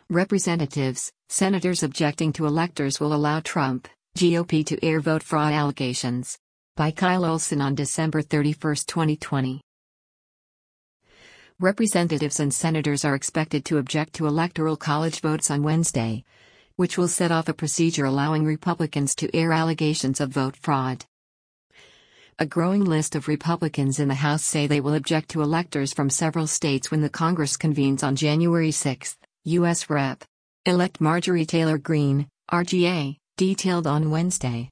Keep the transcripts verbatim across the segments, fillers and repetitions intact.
Representatives, senators objecting to electors will allow Trump, G O P to air vote fraud allegations. By Kyle Olson on December thirty-first, twenty twenty. Representatives and senators are expected to object to Electoral College votes on Wednesday, which will set off a procedure allowing Republicans to air allegations of vote fraud. A growing list of Republicans in the House say they will object to electors from several states when the Congress convenes on January sixth, U S Rep.-elect Marjorie Taylor Greene, R G A, detailed on Wednesday.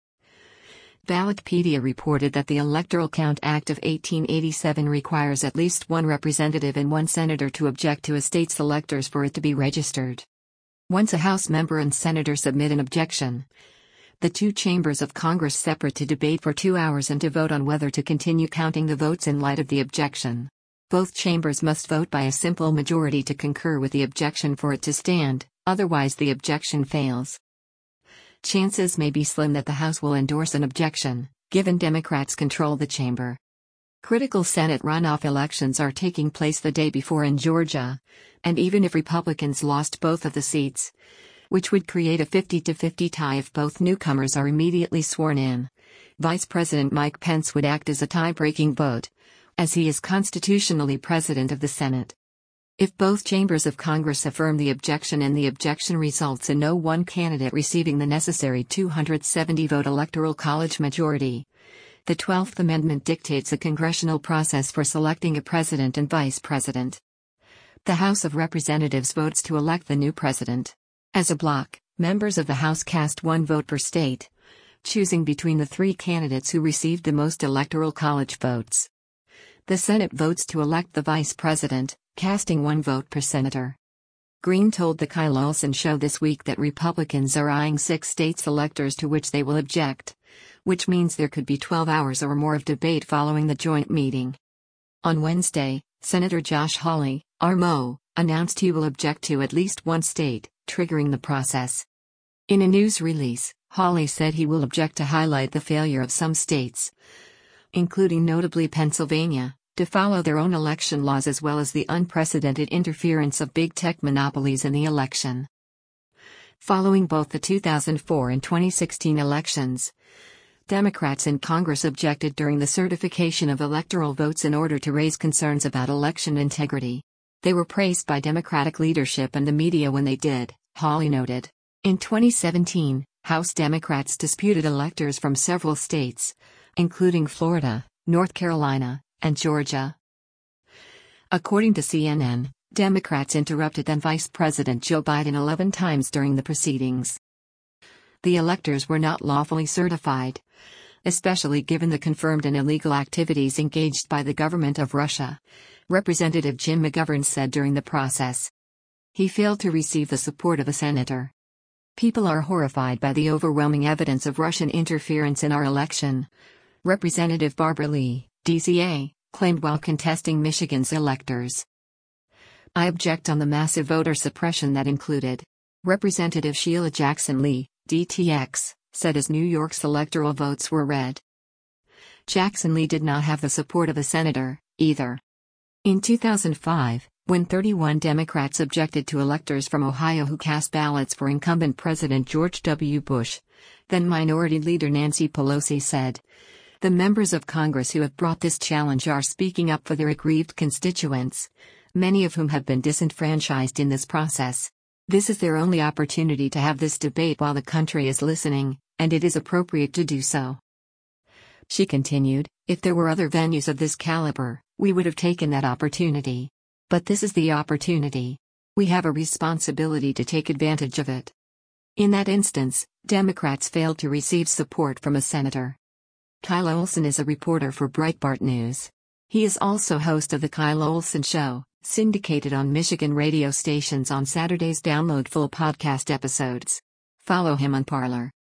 Ballotpedia reported that the Electoral Count Act of eighteen eighty-seven requires at least one representative and one senator to object to a state's electors for it to be registered. Once a House member and senator submit an objection, the two chambers of Congress separate to debate for two hours and to vote on whether to continue counting the votes in light of the objection. Both chambers must vote by a simple majority to concur with the objection for it to stand, otherwise the objection fails. Chances may be slim that the House will endorse an objection, given Democrats control the chamber. Critical Senate runoff elections are taking place the day before in Georgia, and even if Republicans lost both of the seats, which would create a fifty to fifty tie if both newcomers are immediately sworn in, Vice President Mike Pence would act as a tie-breaking vote, as he is constitutionally president of the Senate. If both chambers of Congress affirm the objection and the objection results in no one candidate receiving the necessary two hundred seventy vote Electoral College majority, the twelfth Amendment dictates a congressional process for selecting a president and vice president. The House of Representatives votes to elect the new president. As a block, members of the House cast one vote per state, choosing between the three candidates who received the most Electoral College votes. The Senate votes to elect the vice president, casting one vote per senator. Greene told the Kyle Olson Show this week that Republicans are eyeing six states' electors to which they will object, which means there could be twelve hours or more of debate following the joint meeting. On Wednesday, Senator Josh Hawley, R M O, announced he will object to at least one state, triggering the process. In a news release, Hawley said he will object to highlight the failure of some states, including notably Pennsylvania, to follow their own election laws as well as the unprecedented interference of big tech monopolies in the election. Following both the two thousand four and twenty sixteen elections, Democrats in Congress objected during the certification of electoral votes in order to raise concerns about election integrity. They were praised by Democratic leadership and the media when they did, Hawley noted. In twenty seventeen, House Democrats disputed electors from several states, including Florida, North Carolina, and Georgia. According to C N N, Democrats interrupted then Vice President Joe Biden eleven times during the proceedings. The electors were not lawfully certified, especially given the confirmed and illegal activities engaged by the government of Russia, Representative Jim McGovern said during the process. He failed to receive the support of a senator. People are horrified by the overwhelming evidence of Russian interference in our election, Representative Barbara Lee, D C A, claimed while contesting Michigan's electors. I object on the massive voter suppression that included. Representative Sheila Jackson Lee, D T X, said as New York's electoral votes were read. Jackson Lee did not have the support of a senator, either. In two thousand five, when thirty-one Democrats objected to electors from Ohio who cast ballots for incumbent President George W. Bush, then Minority Leader Nancy Pelosi said, "The members of Congress who have brought this challenge are speaking up for their aggrieved constituents, many of whom have been disenfranchised in this process. This is their only opportunity to have this debate while the country is listening, and it is appropriate to do so." She continued, "If there were other venues of this caliber, we would have taken that opportunity. But this is the opportunity. We have a responsibility to take advantage of it." In that instance, Democrats failed to receive support from a senator. Kyle Olson is a reporter for Breitbart News. He is also host of The Kyle Olson Show, syndicated on Michigan radio stations on Saturdays. Download full podcast episodes. Follow him on Parler.